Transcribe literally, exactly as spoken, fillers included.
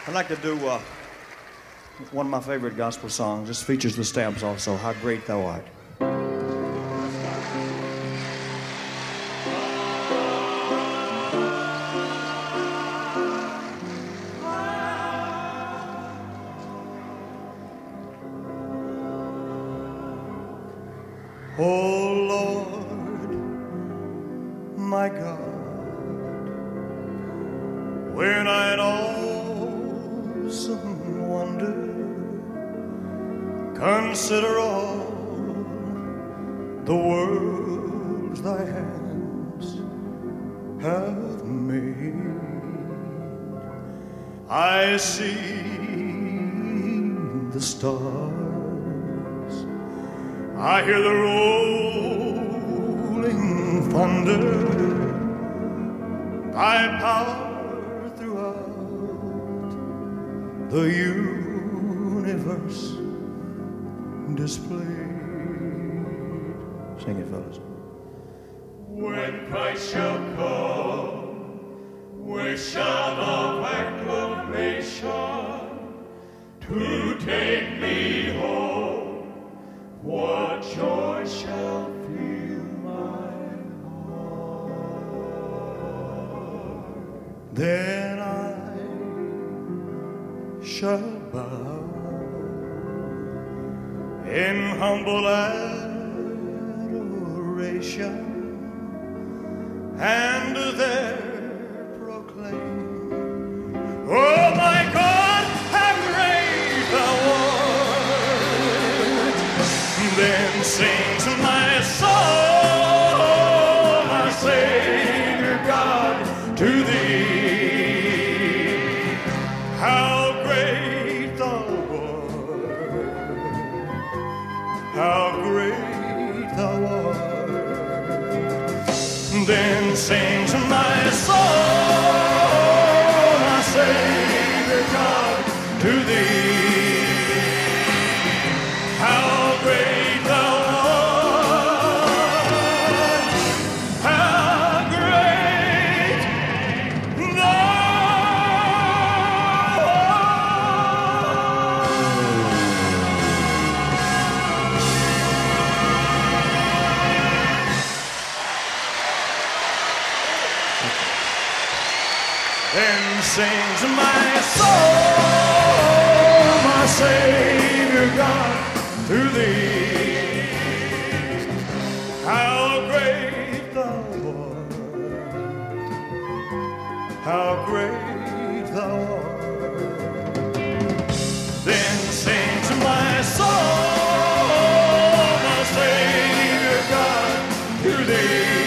I'd like to do uh, one of my favorite gospel songs. This features the Stamps also, How Great Thou Art. Oh Lord, my God, when I in awesome wonder consider all the worlds thy hands have made, I see the stars, I hear the rolling thunder, thy power throughout the universe displayed. Sing it, fellas. When Christ shall come, with shout of acclamation, to take me home, what joy shall fill my heart? Then I shall bow in humble adoration, and there proclaim, oh my God, how great thou art. Then sings my soul, my Savior God, to thee, how great thou art, how great thou art. Then sings my soul, my Savior God, to thee, how great thou art, how great thou Then sings my soul, my Savior God, to thee, how great thou art, how great thou art. Then sings my soul, my Savior God, to thee,